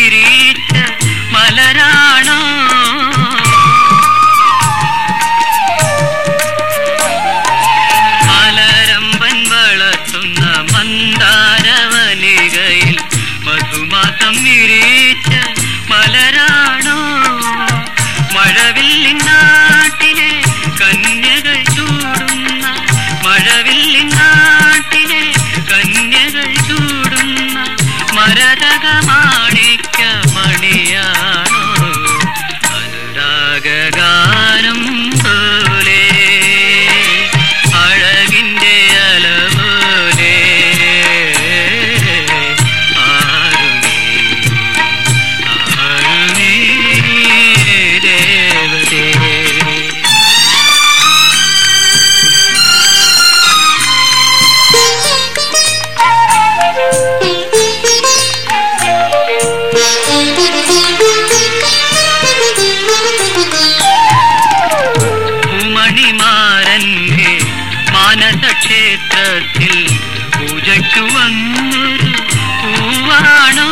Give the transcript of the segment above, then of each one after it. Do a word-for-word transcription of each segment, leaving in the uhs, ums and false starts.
വിരിച്ച മലരാണോ? മലരമ്പൻ വളർത്തുന്ന മന്ദാരവനികയിൽ മധുമാസം വിരിച്ച മലരാണോ? മഴവില്ലിൻ നാട്ടിലെ കന്യകൾ ചൂടുന്ന മഴവില്ലിൻ നാട്ടിലെ കന്യകൾ ചൂടുന്ന മരതക മാണിക്യ മണിയാണോ? അനുരാഗഗാനം പോലെ അഴകിന്റെ അല പോലെ ആരുമീ ആരുമീ ദേവതേ. മണിമാരന്റെ മാനസക്ഷേത്രത്തിൽ പൂജയ്ക്കു വന്നൊരു പൂവാണോ?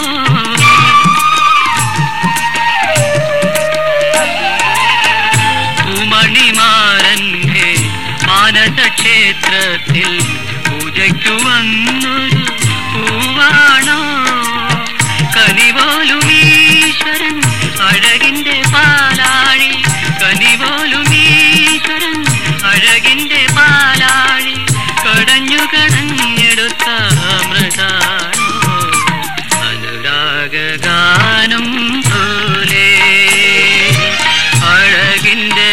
പൂമണിമാരന്റെ മാനസക്ഷേത്രത്തിൽ പൂജയ്ക്കു വന്നൊരു പൂവാണോ? കനിപോലും ഈശ്വരൻ അഴകിന്റെ പാലാഴി കനിപോലും ഈശ്വരൻ അഴകിന്റെ പാലാഴി കടഞ്ഞു കടഞ്ഞെടുത്ത അമൃതാണോ? അനുരാഗഗാനം പോലെ അഴകിന്റെ